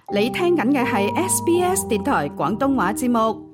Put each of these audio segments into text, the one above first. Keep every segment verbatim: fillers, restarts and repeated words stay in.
你聽緊嘅係 S B S 電台廣東話節目。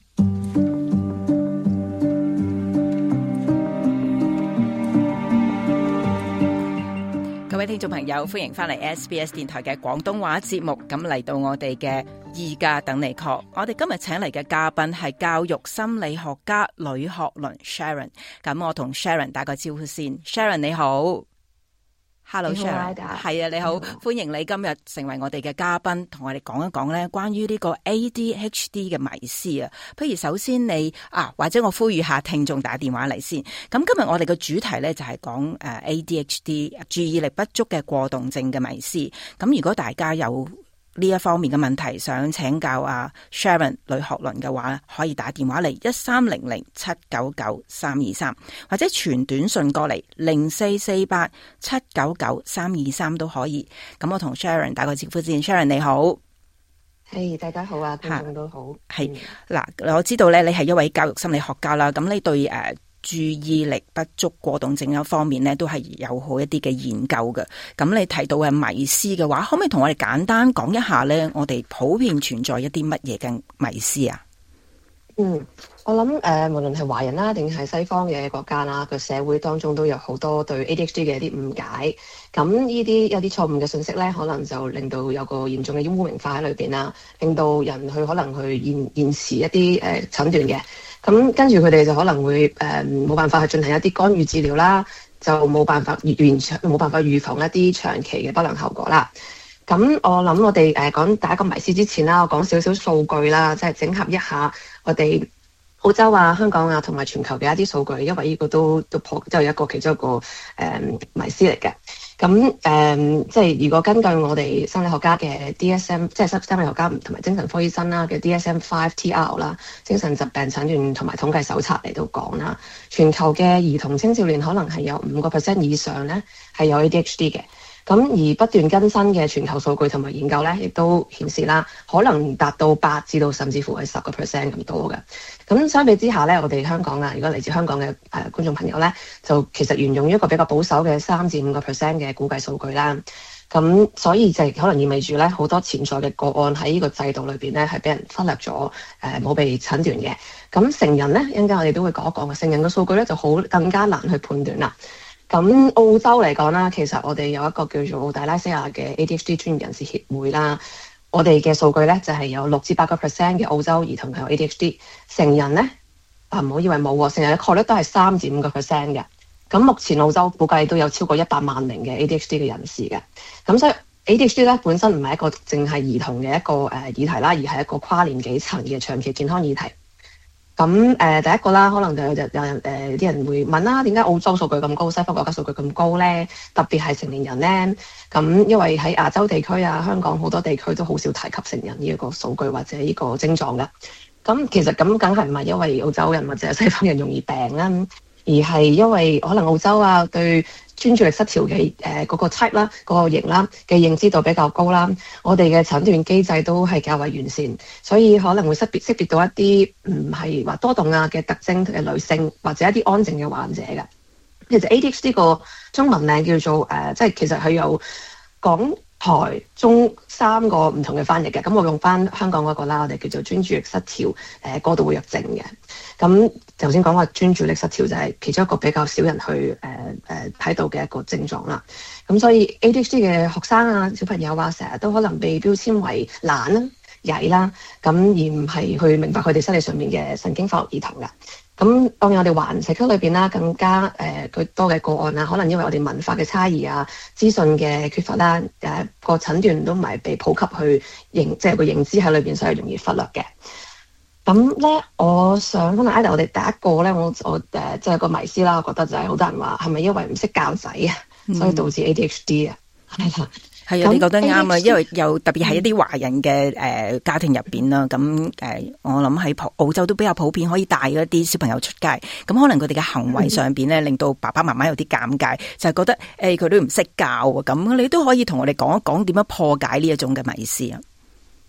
各位聽眾朋友，歡迎翻嚟 S B S 電台嘅廣東話節目。咁嚟到我哋嘅二家等你 call， 我哋今日請嚟嘅嘉賓係教育心理學家呂學倫 Sharon。咁我同 Sharon 打個招呼先。Sharon 你好。Hello Sharon， 係啊，你好，歡迎你今日成為我哋嘅嘉賓，同我哋講一講咧關於呢個 A D H D 嘅迷思啊。不如首先你啊，或者我呼籲下聽眾打電話嚟先。咁今日我哋嘅主題咧就係講誒 A D H D 注意力不足嘅過動症嘅迷思。咁如果大家有呢一方面嘅問題想請教啊 Sharon 呂學倫嘅話，可以打電話嚟一三零零七九九三二三，或者傳短信過嚟零四四八七九九三二三都可以。咁我同 Sharon 打個招呼先。 Sharon 你好。 係、hey，大家好啊，聽眾都好。 係嗱、嗯，我知道咧你係一位教育心理學家啦，咁你對誒、uh, 注意力不足過動症一方面咧，都係有好一啲嘅研究嘅。咁你提到嘅迷思嘅話，可唔可以同我哋簡單講一下咧？我哋普遍存在一啲乜嘢嘅迷思啊？ 嗯，我諗誒、呃，無論係華人啦，定係西方嘅國家啦，個社會當中都有好多對 A D H D 嘅一啲誤解。咁呢啲有啲錯誤嘅信息咧，可能就令到有個嚴重嘅污名化喺裏邊啦，令到人去可能去延延遲一啲誒診斷嘅。咁跟住佢哋就可能會誒冇、呃、辦法去進行一啲干預治療啦，就冇辦法完全冇辦法預防一啲長期嘅不良後果啦。咁我諗我哋誒講第一個迷思之前啦，我講少少數據啦，即係整合一下我哋澳洲啊、香港啊同埋全球嘅一啲數據，因為呢個都都破即係一個其中一個誒、嗯、迷思嚟嘅。咁誒、嗯，即係如果根據我哋心理學家嘅 D S M， 即係心心理學家同埋精神科醫生啦嘅 D S M 五 T R 啦，精神疾病診斷同埋統計手冊嚟到講啦，全球嘅兒童青少年可能係有五個 percent 以上咧係有 A D H D 嘅。咁而不斷更新嘅全球數據同埋研究咧，亦都顯示啦，可能達到八至到甚至乎係十個 percent 咁多嘅。咁相比之下咧，我哋香港啊，如果嚟自香港嘅誒、呃、觀眾朋友咧，就其實沿用一個比較保守嘅三至五個 percent 嘅估計數據啦。咁所以就可能意味住咧，好多潛在嘅個案喺呢個制度裏邊咧，係俾人忽略咗，誒冇被診斷嘅。咁成人咧，一陣間我哋都會講一講嘅成人嘅數據咧，就好更加難去判斷啦。咁澳洲嚟講啦，其實我哋有一個叫做澳大拉西亞嘅 A D H D 專業人士協會啦，我哋嘅數據咧就係、是、有六至八個 percent 嘅澳洲兒童係有 A D H D， 成人咧啊唔好以為冇喎，成人嘅概率都係三至五個 percent 嘅。咁目前澳洲估計都有超過一百萬名嘅 A D H D 嘅人士嘅。咁所以 A D H D 咧本身唔係一個淨係兒童嘅一個誒議題啦，而係一個跨年紀層嘅長期健康議題。咁誒、呃、第一個啦，可能就有有人誒啲、呃、人會問啦，點解澳洲數據咁高，西方國家數據咁高咧？特別係成年人咧，咁因為喺亞洲地區啊、香港好多地區都好少提及成人呢一個數據或者呢個症狀嘅。咁其實咁梗係唔係因為澳洲人或者西方人容易病啦，而係因為可能澳洲啊對專注力失調嘅誒嗰個 type 啦、嗰個型啦嘅認知度比較高啦，我哋嘅診斷機制都係較為完善，所以可能會識別識別到一啲唔係話多動啊嘅特徵嘅女性或者一啲安靜嘅患者嘅。其實 A D H D 個中文名叫做誒、呃，即係其實係有港台中三個唔同嘅翻譯嘅。咁我用翻香港嗰個啦，我哋叫做專注力失調誒過度活躍症嘅。咁頭先講話專注力失調就係其中一個比較少人去誒誒睇到嘅一個症狀啦。咁所以 A D H D 嘅學生啊、小朋友啊，成日都可能被標籤為懶啦、曳啦，咁而唔係去明白佢哋生理上面嘅神經發育兒童㗎。咁當然我哋華人社區裏邊啦，更加誒佢多嘅個案啦，可能因為我哋文化嘅差異啊、資訊嘅缺乏啦，誒個診斷都唔係被普及去認，即係個認知喺裏邊，所以容易忽略嘅。咁咧，我想可能 Ada 我哋第一個咧，我我誒即係個迷思啦，我覺得就係好多人話係咪因為唔識教仔啊，嗯、所以導致 A D H D 啊？係啦。 係啊，你覺得啱啊，因為又特別係一啲華人嘅誒、呃、家庭入邊啦，咁誒、呃、我諗喺澳洲都比較普遍，可以帶一啲小朋友出街，咁可能佢哋嘅行為上邊咧，令到爸爸媽媽有啲尷尬，就係、是、覺得誒佢、欸、都唔識教啊，咁你都可以同我哋講一講點樣破解呢一種嘅迷思啊。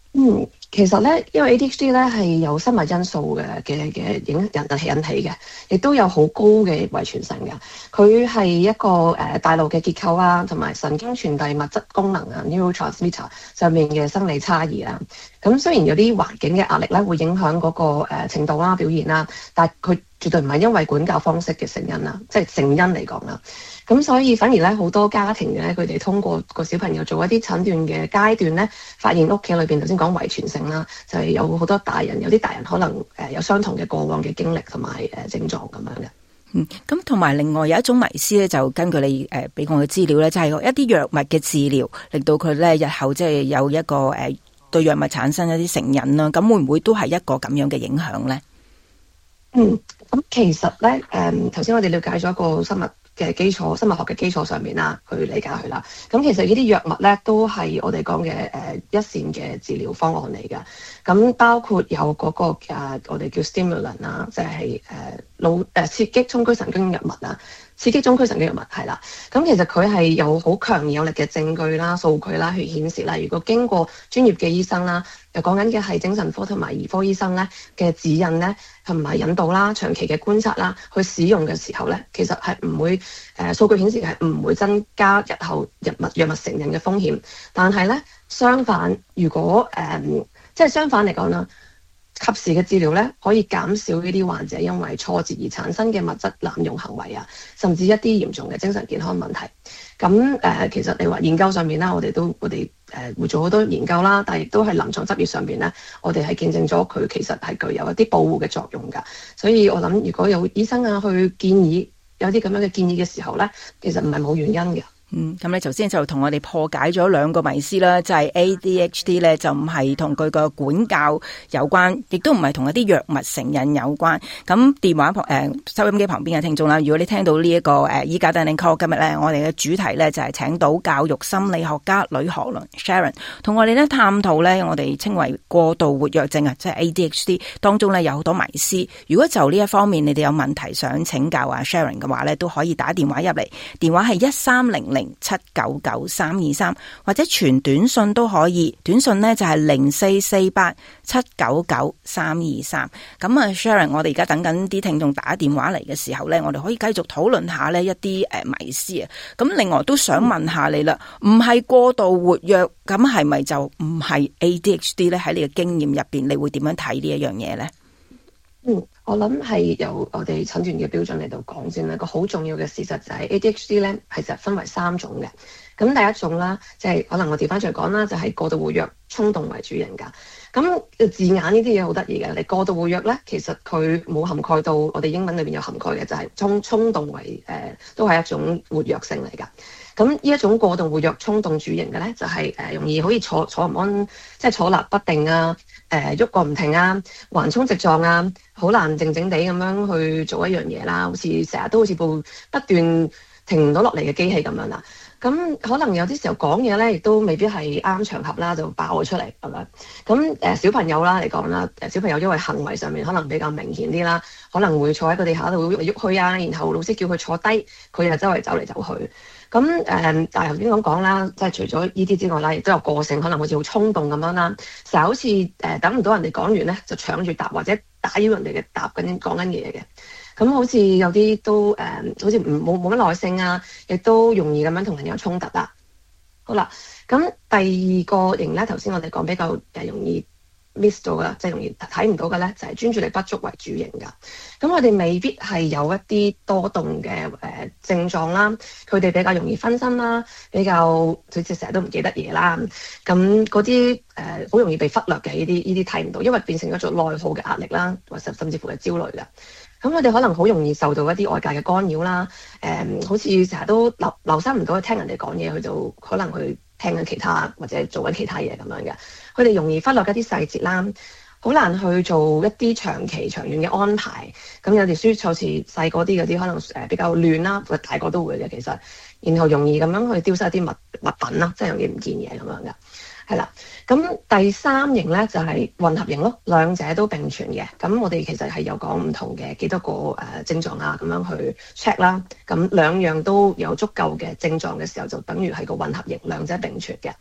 嗯，其實咧，因為 A D H D 咧係有生物因素嘅嘅嘅影引引起引起嘅，亦都有好高嘅遺傳性嘅。佢係一個誒、呃、大腦嘅結構啊，同埋神經傳遞物質功能啊 （neurotransmitter） 上面嘅生理差異啊。咁雖然有啲環境嘅壓力咧會影響嗰、那個、呃、程度啦、表現啦，但係佢絕對唔係因為管教方式嘅成因啦，即係成因嚟講啦。咁所以反而咧，好多家庭咧，佢哋通過個小朋友做一啲診斷嘅階段咧，發現屋企裏邊頭先講遺傳性啦，就係、是、有好多大人，有啲大人可能誒有相同嘅過往嘅經歷同埋誒症狀咁樣嘅。 嗯，咁同埋另外有一種迷思咧，就根據你誒俾我嘅資料咧，就係、是、一啲藥物嘅治療，令到佢咧日後即係有一個誒、呃、對藥物產生一啲成癮啦。咁會唔會都係一個咁樣嘅影響咧？ 嗯，咁其實咧誒頭先我哋了解咗一個生物嘅基礎，生物學嘅基礎上面啦，去理解佢啦。咁其實呢啲藥物咧，都係我哋講嘅誒一線嘅治療方案嚟嘅。咁包括有嗰、那個誒、呃、我哋叫 stimulant 啊，即係誒腦誒刺激中樞神經藥物啊，刺激中樞神經藥物係啦。咁其實佢係有好強而有力嘅證據啦、數據啦去顯示啦。如果經過專業嘅醫生啦，又講緊嘅係精神科同埋兒科醫生咧嘅指引咧，同埋引導啦、長期嘅觀察啦，去使用嘅時候咧，其實係唔會誒數據顯示係唔會增加日後藥物藥物成癮嘅風險。但係咧相反，如果誒、呃、即係相反嚟講啦，及時嘅治療咧，可以減少呢啲患者因為挫折而產生嘅物質濫用行為啊，甚至一啲嚴重嘅精神健康問題。咁誒、呃，其實你話研究上面啦，我哋都我哋誒、呃、會做好多研究啦，但係亦都係臨床執業上邊咧，我哋係見證咗佢其實係具有一啲保護嘅作用㗎。所以我諗，如果有醫生啊去建議有啲咁樣嘅建議嘅時候咧，其實唔係冇原因嘅。 嗯，咁你頭先就同我哋破解咗兩個迷思啦，就係、是、A D H D 咧就唔係同佢個管教有關，亦都唔係同一啲藥物成癮有關。咁電話旁誒、呃、收音機旁邊嘅聽眾啦，如果你聽到呢、這、一個誒依家等你 call， 今日咧我哋嘅主題咧就係、是、請到教育心理學家呂學倫 Sharon 同我哋咧探討咧我哋稱為過度活躍症啊，即係 A D H D 當中咧有好多迷思。如果就呢一方面你哋有問題想請教啊 Sharon 嘅話咧，都可以打電話入嚟，電話係一三零零七九九三二三，或者傳短信都可以，短信呢就係零四四八七九九三二三。咁啊 Sharon， 我哋而家等緊啲聽眾打電話嚟嘅時候呢，我哋可以繼續討論下呢一啲誒迷思啊。咁另外都想問下你啦，唔係過度活躍，咁係咪就唔係 A D H D 呢？喺你嘅經驗入邊，你會點樣睇呢一樣嘢呢？ 嗯，我諗係由我哋診斷嘅標準嚟到講先啦。個好重要嘅事實就係 A D H D 咧，其實分為三種嘅。咁第一種啦，即係可能我調翻出嚟講啦，就係過度活躍、衝動為主型㗎。咁字眼呢啲嘢好得意嘅，你過度活躍咧，其實佢冇涵蓋到我哋英文裏邊有涵蓋嘅，就係衝衝動為誒、呃，都係一種活躍性嚟㗎。咁呢一種過度活躍、衝動主型嘅咧，就係、是、誒、呃、容易可以坐坐唔安，即係坐立不定啊，誒喐個唔停啊，橫衝直撞啊，好難靜靜地咁樣去做一樣嘢啦，好似成日都好似部不斷停唔到落嚟嘅機器咁樣啦。咁可能有啲時候講嘢咧，亦都未必係啱場合啦，就爆咗出嚟咁樣。咁誒、呃、小朋友啦嚟講啦，誒小朋友因為行為上面可能比較明顯啲啦，可能會坐喺個地下度喐嚟喐去啊，然後老師叫佢坐低，佢又周圍走嚟走去。咁誒、呃，但係頭先咁講啦，即係除咗呢啲之外啦，亦都有個性，可能好似好衝動咁樣啦，成日好似誒、呃、等唔到人哋講完咧，就搶住答或者打擾人哋嘅答緊講緊嘢嘅。咁好似有啲都誒、呃，好似唔冇冇乜耐性啊，亦都容易咁樣同人有衝突啦。好啦，咁第二個型咧，頭先我哋講比較誒容易 miss 到噶，即係容易睇唔到嘅咧，就係、是、專注力不足為主型噶。咁我哋未必係有一啲多動嘅誒、呃、症狀啦，佢哋比較容易分心啦，比較好似成日都唔記得嘢啦。咁嗰啲誒好容易被忽略嘅呢啲呢啲睇唔到，因為變成咗做內耗嘅壓力啦，或者甚至乎係焦慮嘅。咁佢哋可能好容易受到一啲外界嘅干擾啦，誒、嗯，好似成日都留留心唔到去聽人哋講嘢，佢就可能去聽緊其他或者做緊其他嘢咁樣嘅。佢哋容易忽略一啲細節啦，好難去做一啲長期長遠嘅安排。咁有啲書好似細個啲嗰啲，可能誒比較亂啦，或者大個都會嘅其實，然後容易咁樣去丟失一啲物物品啦，即係容易唔見嘢咁樣嘅。係啦，咁第三型咧就係、是、混合型咯，兩者都並存嘅。咁我哋其實係有講唔同嘅幾多個誒、呃、症狀啊，咁樣去 check 啦。咁兩樣都有足夠嘅症狀嘅時候，就等於係個混合型，兩者並存嘅。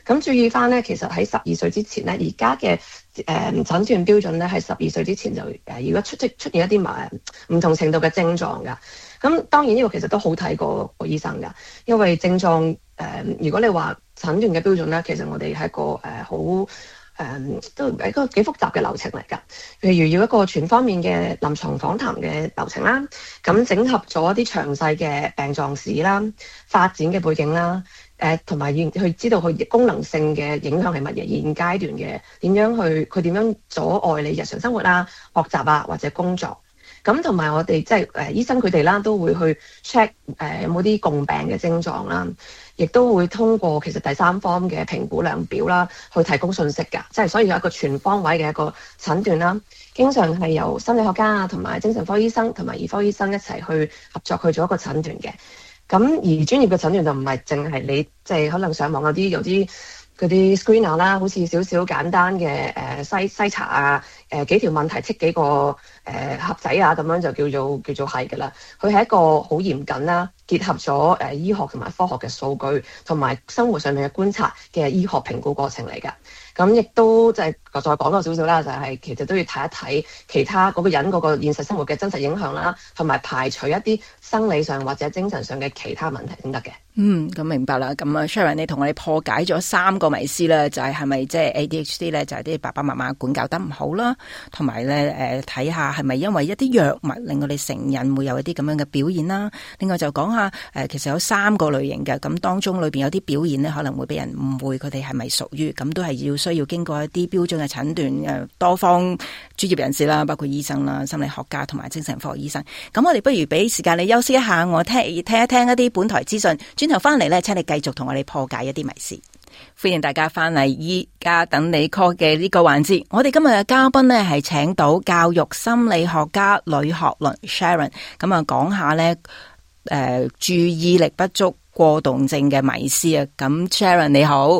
咁注意翻咧，其實喺十二歲之前咧，而家嘅誒診斷標準咧係十二歲之前就誒、呃，如果出即出現一啲誒唔同程度嘅症狀㗎。咁當然呢個其實都好睇過個醫生㗎，因為症狀誒、呃，如果你話診斷嘅標準咧，其實我哋係一個誒好誒都係一個幾複雜嘅流程嚟㗎。譬如要一個全方面嘅臨床訪談嘅流程啦，咁整合咗一啲詳細嘅病狀史啦、發展嘅背景啦。誒同埋要去知道佢功能性嘅影響係乜嘢，現階段嘅點樣去佢點樣阻礙你日常生活啊、學習啊或者工作。咁同埋我哋即係誒醫生佢哋啦，都會去 check 誒、呃、有冇啲共病嘅症狀啦，亦都會通過其實第三方嘅評估量表啦，去提供信息㗎。即係所以有一個全方位嘅一個診斷啦。經常係由心理學家啊同埋精神科醫生同埋兒科醫生一齊去合作去做一個診斷嘅。咁而專業嘅診斷就唔係淨係你即係、就是、可能上網有啲有啲嗰啲 screener 啦，好似少少簡單嘅誒篩篩查啊，誒、呃、幾條問題剔幾個誒、呃、盒仔啊，咁樣就叫做叫做係㗎啦。佢係一個好嚴謹啦，結合咗誒、呃、醫學同埋科學嘅數據同埋生活上面嘅觀察嘅醫學評估過程嚟㗎。咁亦都即係再講多少少啦，就係、是、其實都要睇一睇其他嗰個人嗰個現實生活嘅真實影響啦，同埋排除一啲生理上或者精神上嘅其他問題先得嘅。 嗯，咁明白啦。咁啊 Sharon 你同我哋破解咗三個迷思啦，就係係咪即係 A D H D 咧，就係啲爸爸媽媽管教得唔好啦，同埋咧誒睇下係咪因為一啲藥物令到你成癮會有一啲咁樣嘅表現啦。另外就講下誒、呃、其實有三個類型嘅，咁當中裏邊有啲表現咧可能會俾人誤會佢哋係咪屬於，咁都係要需要經過一啲標準嘅診斷，誒多方專業人士啦，包括醫生啦、心理學家同埋精神科醫生。咁我哋不如俾時間你休息一下，我聽聽一聽一啲本台資訊，轉頭翻嚟咧，請你繼續同我哋破解一啲迷思。歡迎大家翻嚟依家等你 call 嘅呢個環節。我哋今日嘅嘉賓呢係請到教育心理學家呂學倫 Sharon， 咁啊講下呢誒、呃、注意力不足過動症嘅迷思啊。咁 Sharon 你好。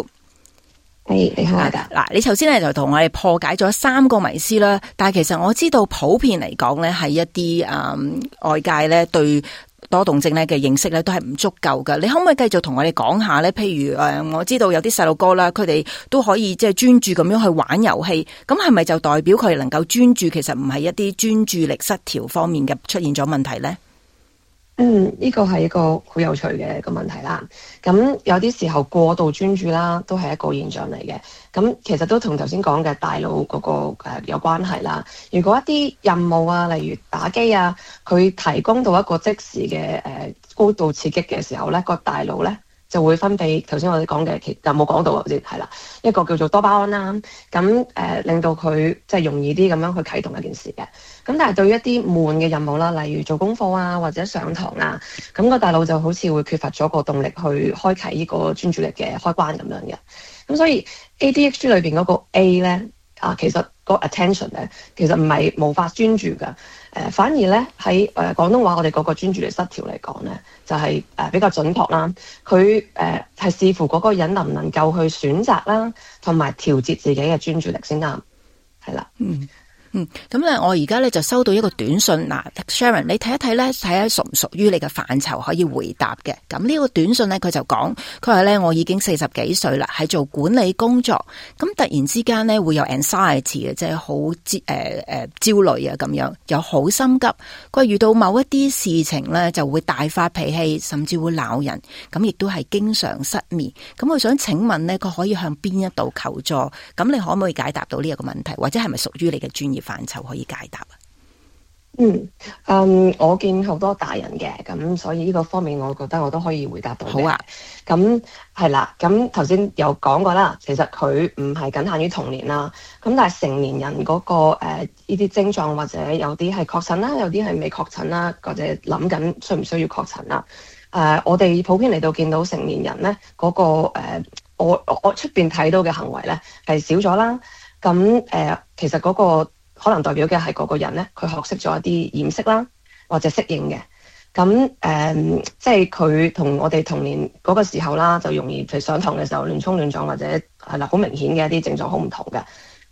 Hey, 你好啊， 嗱，你頭先咧就同我哋破解咗三個迷思啦，但係其實我知道普遍嚟講咧，係一啲誒、嗯、外界咧對多動症咧嘅認識咧都係唔足夠噶。你可唔可以繼續同我哋講下咧？譬如誒、呃，我知道有啲細路哥啦，佢哋都可以即係專注咁樣去玩遊戲，咁係咪就代表佢哋能夠專注？其實唔係一啲專注力失調方面嘅出現咗問題咧？ 嗯，呢個係一個好有趣嘅一個問題啦。咁有啲時候過度專注啦，都係一個現象嚟嘅。咁其實都同頭先講嘅大腦嗰個誒有關係啦。如果一啲任務啊，例如打機啊，佢提供到一個即時嘅誒高度刺激嘅時候咧，個大腦咧就會分泌頭先我哋講嘅，其實冇講到啊，好似係啦，一個叫做多巴胺啦。咁誒、呃、令到佢即係容易啲咁樣去啟動一件事嘅。咁但係對於一啲悶嘅任務啦，例如做功課啊或者上堂啊，咁個大腦就好似會缺乏咗個動力去開啟呢個專注力嘅開關咁樣嘅。咁所以 A D H D 裏邊嗰個 A 咧啊，其實個 attention 咧，其實唔係無法專注㗎。誒、呃，反而咧喺誒廣東話我哋嗰個專注力失調嚟講咧，就係、是、誒、呃、比較準確啦。佢誒係視乎嗰個人能唔能夠去選擇啦，同埋調節自己嘅專注力先啱。係啦，嗯。 嗯，咁咧，我而家咧就收到一個短信，嗱 ，Sharon，你睇一睇咧，睇下屬唔屬於你嘅範疇可以回答嘅。咁呢個短信咧，佢就講，佢話咧，我已經四十幾歲啦，係做管理工作，咁突然之間咧會有 anxiety 嘅，即係好誒誒焦慮啊咁樣，又好心急。佢遇到某一啲事情咧，就會大發脾氣，甚至會鬧人，咁亦都係經常失眠。咁我想請問咧，佢可以向邊一度求助？咁你可唔可以解答到呢一個問題，或者係咪屬於你嘅專業範疇可以解答啊？ 嗯，嗯，我見好多大人嘅，咁所以呢個方面，我覺得我都可以回答到嘅。好啊，咁係啦，咁頭先有講過啦，其實佢唔係僅限於童年啦，咁但係成年人嗰、那個誒呢啲症狀或者有啲係確診啦，有啲係未確診啦，或者諗緊需唔需要確診啦。誒、呃，我哋普遍嚟到見到成年人咧嗰、那個誒、呃，我我出邊睇到嘅行為咧係少咗啦。咁誒、呃，其實嗰、那個可能代表嘅係嗰個人咧，佢學識咗一啲掩飾啦，或者適應嘅。咁誒、呃，即係佢同我哋童年嗰個時候啦，就容易譬如上堂嘅時候亂衝亂撞，或者係啦好明顯嘅一啲症狀好唔同嘅。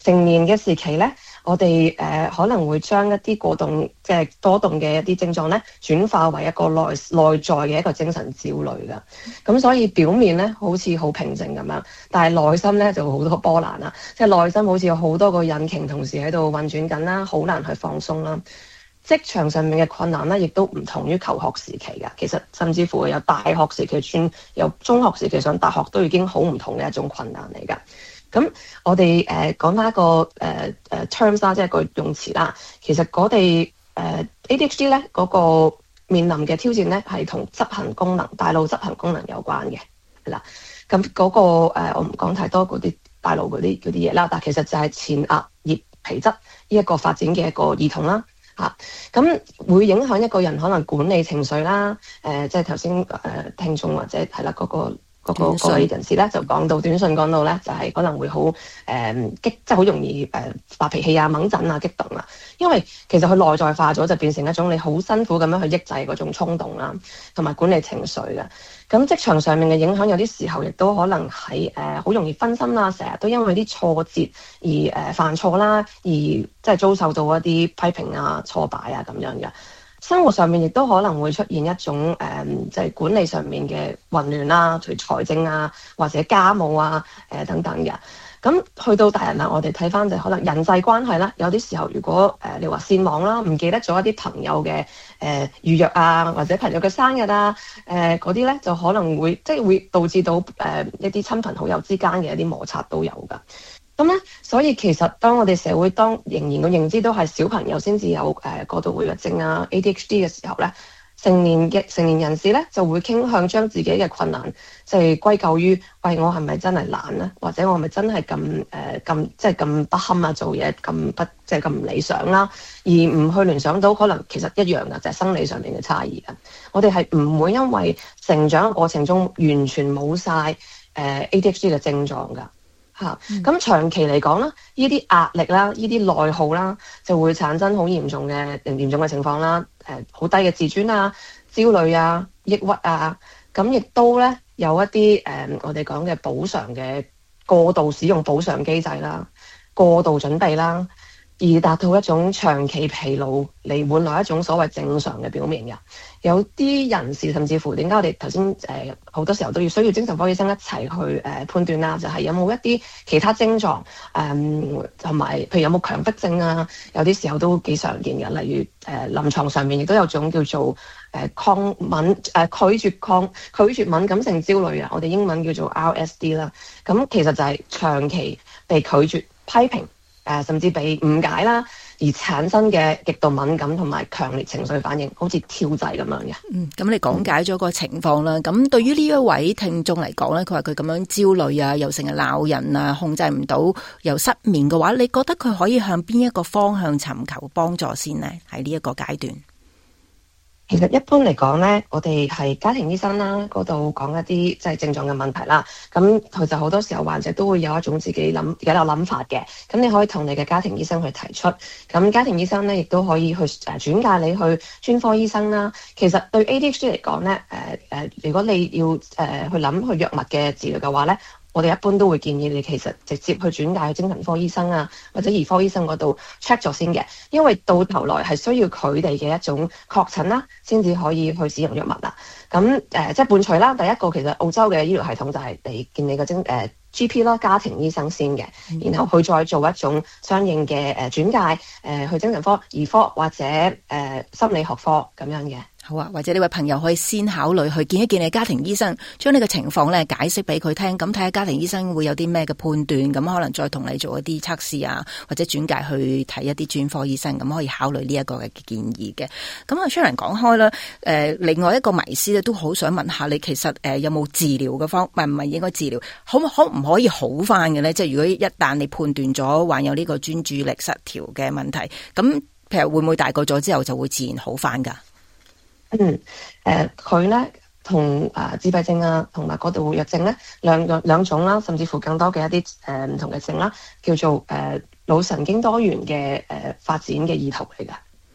成年嘅時期咧，我哋誒、呃、可能會將一啲過動即係多動嘅一啲症狀咧，轉化為一個內內在嘅一個精神焦慮㗎。咁所以表面咧好似好平靜咁樣，但係內心咧就好多波瀾啦，即係內心好似有好多個引擎同時喺度運轉緊啦，好難去放鬆啦。職場上面嘅困難咧，亦都唔同於求學時期㗎。其實甚至乎有大學時期轉，由中學時期上大學都已經好唔同嘅一種困難嚟㗎。咁我哋誒、呃、講翻一個誒誒、呃、terms 啦，即係個用詞啦。其實我哋誒 A D H D 咧嗰、那個面臨嘅挑戰咧，係同執行功能、大腦執行功能有關嘅，係啦。咁嗰、那個、呃、我唔講太多嗰啲大腦嗰啲嗰啲嘢啦，但係其實就係前額葉皮質呢一個發展嘅一個兒童啦，嚇。咁會影響一個人可能管理情緒啦，誒、呃、即係頭先誒聽眾或者係啦嗰個。嗰個嗰位人士咧就講到短信講到咧就係、是、可能會好誒、呃、激，即係好容易誒、呃、發脾氣啊、掹震啊、激動啊，因為其實佢內在化咗就變成一種你好辛苦咁樣去抑制嗰種衝動啦，同埋管理情緒嘅。咁職場上面嘅影響有啲時候亦都可能係誒好容易分心啦，成日都因為啲挫折而誒、呃、犯錯啦，而即係遭受到一啲批評啊、挫敗啊咁樣嘅。生活上面亦都可能會出現一種誒，即、呃、係、就是、管理上面嘅混亂啦，譬如財政啊，或者家務啊，誒、呃、等等嘅。咁去到大人啦，我哋睇翻就可能人際關係啦，有啲時候如果誒、呃、你話線網啦，唔記得咗一啲朋友嘅誒、呃、預約啊，或者朋友嘅生日啊，誒嗰啲咧就可能會即係會導致到誒、呃、一啲親朋好友之間嘅一啲摩擦都有㗎。咁咧，所以其實當我哋社會當仍然個認知都係小朋友先至有誒過度活躍症啊 A D H D 嘅時候咧，成年嘅成年人士咧就會傾向將自己嘅困難即係歸咎於喂，我係咪真係懶咧，或者我係咪真係咁誒咁即係咁不堪啊，做嘢咁不即係咁唔理想啦，而唔去聯想到可能其實一樣嘅就係生理上面嘅差異嘅。我哋係唔會因為成長嘅過程中完全冇晒誒 A D H D 嘅症狀㗎。嚇，咁長期嚟講啦，呢啲壓力啦，呢啲內耗啦，就會產生好嚴重嘅嚴重嘅情況啦。誒，好低嘅自尊啊、焦慮啊、抑鬱啊，咁亦都咧有一啲誒、呃，我哋講嘅補償嘅過度使用補償機制啦、過度準備啦，而達到一種長期疲勞嚟換來一種所謂正常嘅表面嘅。有啲人士甚至乎點解我哋頭先誒好多時候都要需要精神科醫生一齊去誒、呃、判斷啦，就係、是、有冇一啲其他症狀誒，同埋譬如有冇強迫症啊，有啲時候都幾常見嘅。例如誒、呃、臨床上面亦都有種叫做誒、呃、抗敏誒、呃、拒絕抗拒絕敏感性焦慮啊，我哋英文叫做 R S D 啦。咁其實就係長期被拒絕批評誒、呃，甚至被誤解啦，而產生嘅極度敏感同埋強烈情緒反應，好似跳掣咁樣嘅。 嗯，咁你講解咗個情況啦。咁、嗯、對於呢一位聽眾嚟講咧，佢話佢咁樣焦慮啊，又成日鬧人啊，控制唔到，又失眠嘅話，你覺得佢可以向邊一個方向尋求幫助先呢？喺呢一個階段。 其實一般嚟講咧，我哋係家庭醫生啦，嗰度講一啲即係症狀嘅問題啦。咁其實好多時候患者都會有一種自己諗自己有諗法嘅。咁你可以同你嘅家庭醫生去提出。咁家庭醫生咧亦都可以去誒轉介你去專科醫生啦。其實對 A D H D 嚟講咧，誒、呃、誒，如果你要誒、呃、去諗去藥物嘅治療嘅話咧，我哋一般都會建議你其實直接去轉介去精神科醫生啊，或者兒科醫生嗰度 check 咗先嘅，因為到頭來係需要佢哋嘅一種確診啦，先至可以去使用藥物啦。咁誒、呃、即係伴隨啦，第一個其實澳洲嘅醫療系統就係你見你個精誒、呃、G P 啦，家庭醫生先嘅，然後佢再做一種相應嘅誒、呃、轉介誒、呃、去精神科、兒科或者誒、呃、心理學科咁樣嘅。 好啊，或者呢位朋友可以先考慮去見一見你家庭醫生，將呢個情況咧解釋俾佢聽，咁睇下家庭醫生會有啲咩嘅判斷，咁可能再同你做一啲測試啊，或者轉介去睇一啲專科醫生，咁可以考慮呢一個嘅建議嘅。咁啊 Sharon 講開啦，誒、呃，另外一個迷思咧，都好想問下你，其實誒、呃、有冇治療嘅方，唔係唔係應該治療，可可唔可以好翻嘅咧？即係如果一旦你判斷咗患有呢個專注力失調嘅問題，咁譬如會唔會大個咗之後就會自然好翻噶？ 嗯，誒佢咧同啊自閉症啊同埋過度活躍症咧兩兩兩種啦，甚至乎更多嘅一啲誒唔同嘅症啦，叫做誒腦、呃、神經多元嘅誒、呃、發展嘅意圖嚟㗎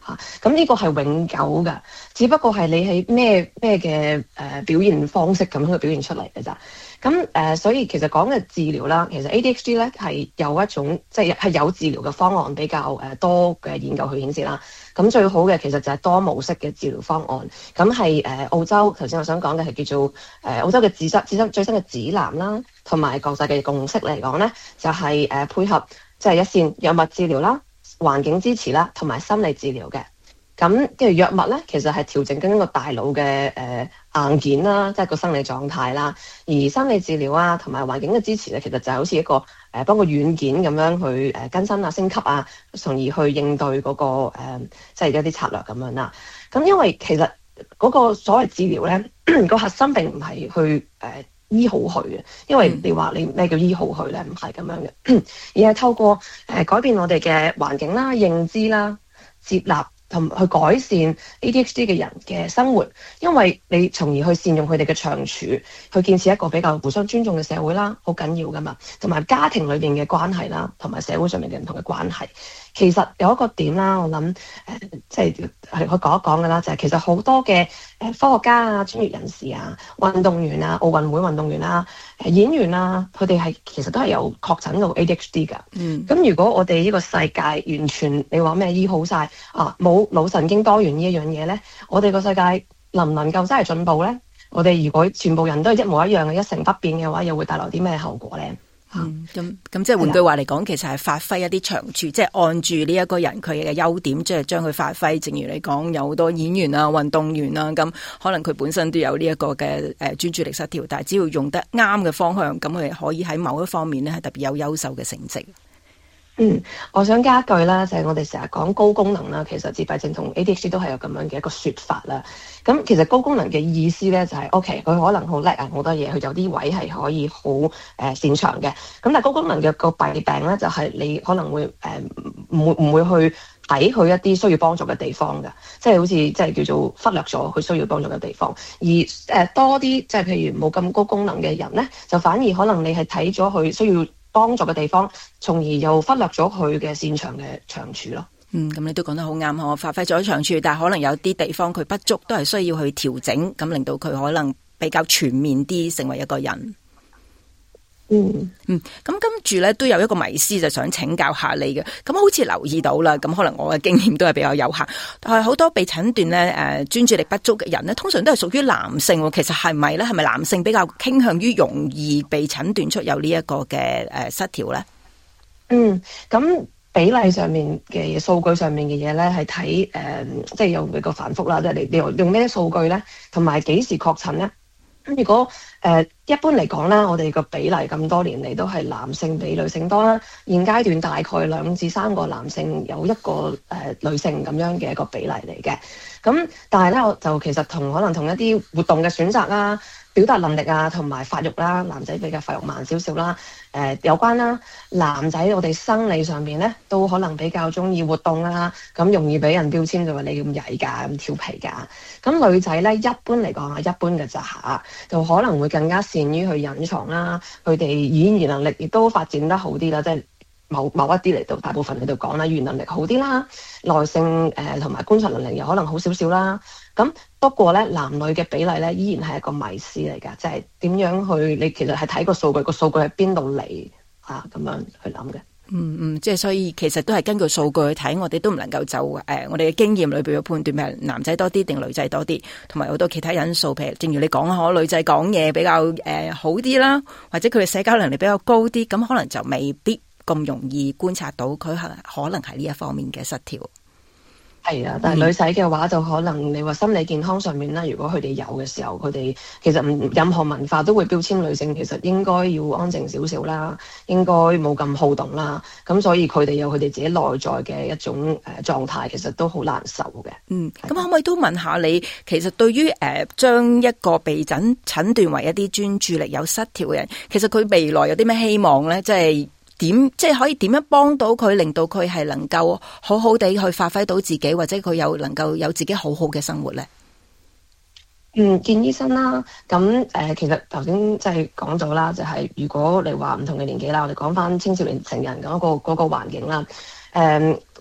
嚇。咁呢個係永久嘅，只不過係你喺咩咩嘅誒表現方式咁樣去表現出嚟嘅咋。咁誒、呃，所以其實講嘅治療啦，其實 A D H D 咧係有一種即係係有治療嘅方案，比較誒多嘅研究去顯示啦。咁最好嘅其實就係多模式嘅治療方案。咁係誒澳洲頭先我想講嘅係叫做誒、呃、澳洲嘅指指最新嘅指南啦，同埋國際嘅共識嚟講咧，就係、是、誒、呃、配合即係一線藥物治療啦、環境支持啦，同埋心理治療嘅。咁跟住藥物咧，其實係調整緊個大腦嘅誒硬件啦，即係個生理狀態啦。而心理治療啊，同埋環境嘅支持咧，其實就好似一個誒、呃、幫個軟件咁樣去誒更新啊、升級啊，從而去應對嗰、那個、呃、即係一啲策略咁樣啦。咁因為其實嗰個所謂治療咧，個核心並唔係去誒、呃、醫好佢嘅，因為你話你咩叫醫好佢咧，唔係咁樣嘅，而係透過誒、呃、改變我哋嘅環境啦、認知啦、接納，同去改善 A D H D 嘅人嘅生活，因為你從而去善用佢哋嘅長處，去建設一個比較互相尊重嘅社會啦，好緊要㗎嘛。同埋家庭裏邊嘅關係啦，同埋社會上面嘅唔同嘅關係。其實有一個點啦，我諗誒、呃，即係係去講一講㗎啦，就係、是、其實好多嘅誒、呃、科學家啊、專業人士啊、運動員啊、奧運會運動員啊、誒、呃、演員啊，佢哋係其實都係有確診到 A D H D 㗎。嗯。咁如果我哋呢個世界完全你話咩醫好晒啊，冇腦神經多元呢一樣嘢咧，我哋個世界能唔能夠真係進步咧？我哋如果全部人都係一模一樣嘅一成不變嘅話，又會帶來啲咩後果咧？ 嗯，咁咁即係換句話嚟講，其實係發揮一啲長處，即係按住呢一個人佢嘅優點，即係將佢發揮。正如你講，有好多演員啊、運動員啊，咁可能佢本身都有呢一個嘅誒專注力失調，但係只要用得啱嘅方向，咁佢可以喺某一方面咧係特別有優秀嘅成績。 嗯，我想加一句啦，就係、是、我哋成日講高功能啦，其實自閉症同 A D H D 都係有咁樣嘅一個說法啦。咁其實高功能嘅意思咧就係、是、OK，佢可能好叻啊，好多嘢，佢有啲位係可以好誒、呃、擅長嘅。咁但係高功能嘅個弊病咧就係、是、你可能會誒唔會唔會去睇佢一啲需要幫助嘅地方嘅，即係好似即係叫做忽略咗佢需要幫助嘅地方。而誒、呃、多啲即係譬如冇咁高功能嘅人咧，就反而可能你係睇咗佢需要幫助嘅地方，從而又忽略咗佢嘅擅長嘅長處咯。 嗯，咁你都講得好啱，我發揮咗長處，但係可能有啲地方佢不足，都係需要去調整，咁令到佢可能比較全面啲，成為一個人。 嗯嗯，咁跟住咧都有一個迷思，就想請教下你嘅。咁好似留意到啦，咁可能我嘅經驗都係比較有限，但係好多被診斷咧誒專注力不足嘅人咧，通常都係屬於男性。其實係咪咧？係咪男性比較傾向於容易被診斷出有呢一個嘅誒失調咧？ 嗯，咁比例上面嘅數據上面嘅嘢咧，係睇誒，即係有個反覆啦，即係你你用咩數據咧，同埋幾時確診咧？咁如果誒、呃、一般嚟講咧，我哋個比例咁多年嚟都係男性比女性多啦。現階段大概兩至三個男性有一個誒、呃、女性咁樣嘅一個比例嚟嘅。咁但係咧，我就其實同可能同一啲活動嘅選擇啦、表達能力啊，同埋發育啦，男仔比較發育慢少少啦，誒、呃、有關啦。男仔我哋生理上邊咧都可能比較中意活動啦，咁容易俾人標籤就話你咁曳㗎、咁調皮㗎。咁女仔咧一般嚟講係一般嘅咋嚇，就可能會更加善於去隱藏啦。佢哋語言能力亦都發展得好啲啦，即係某某一啲嚟到大部分嚟到講啦，語言能力好啲啦，耐性誒同埋觀察能力又可能好少少啦。咁不過咧，男女嘅比例咧依然係一個迷思嚟㗎，即係點樣去？你其實係睇個數據，個數據係邊度嚟啊？咁樣去諗嘅。 嗯嗯，即係所以其實都係根據數據去睇，我哋都唔能夠就誒、呃、我哋嘅經驗裏邊去判斷係男仔多啲定女仔多啲，同埋好多其他因素，譬如正如你講可女仔講嘢比較誒、呃、好啲啦，或者佢嘅社交能力比較高啲，咁可能就未必咁容易觀察到佢係可能係呢一方面嘅失調。 係啊，但係女仔嘅話就可能你話心理健康上面啦，如果佢哋有嘅時候，佢哋其實唔任何文化都會標籤女性其實應該要安靜少少啦，應該冇咁好動啦，咁所以佢哋有佢哋自己內在嘅一種誒、呃、狀態，其實都好難受嘅。 嗯，咁可唔可以都問下你，其實對於誒將一個被診診斷為一啲專注力有失調嘅人，其實佢未來有啲咩希望咧？即係。點即係可以點樣幫到佢，令到佢係能夠好好地去發揮到自己，或者佢有能夠有自己好好嘅生活咧？ 嗯，見醫生啦。咁誒、呃，其實頭先即係講咗啦，就係、是、如果你話唔同嘅年紀啦，我哋講翻青少年成人嗰、那個嗰、那個環境啦，誒、呃。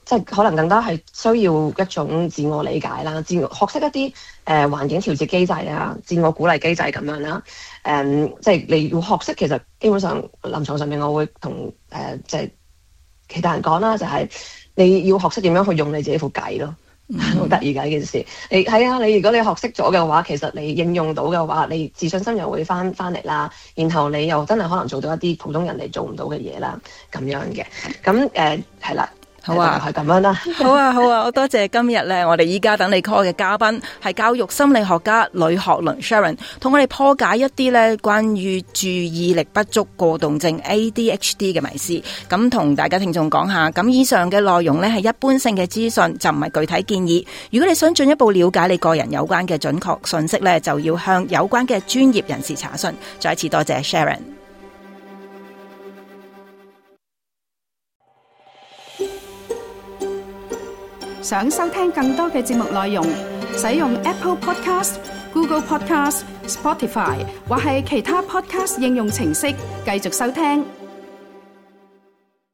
即係可能更加係需要一種自我理解啦，自我學識一啲誒、呃、環境調節機制啊，自我鼓勵機制咁樣啦。誒、嗯，即係你要學識，其實基本上臨床上面我會同誒即係其他人講啦，就係、是、你要學識點樣去用你自己副計咯。好得意㗎呢件事，你係啊！你如果你學識咗嘅話，其實你應用到嘅話，你自信心又會翻翻嚟啦。然後你又真係可能做到一啲普通人哋做唔到嘅嘢啦，咁樣嘅。咁誒係啦。好啊，係咁樣啦。 好啊，好啊，好多謝今日咧，我哋依家等你 call 嘅嘉賓係教育心理學家呂學倫 Sharon， 同我哋破解一啲咧關於注意力不足過動症 A D H D 嘅迷思。咁同大家聽眾講下，咁以上嘅內容咧係一般性嘅資訊，就唔係具體建議。如果你想進一步了解你個人有關嘅準確信息咧，就要向有關嘅專業人士查詢。再一次多謝 Sharon。 想收聽更多嘅節目內容，使用 Apple Podcast、Google Podcast、Spotify 或係其他 Podcast 應用程式繼續收聽。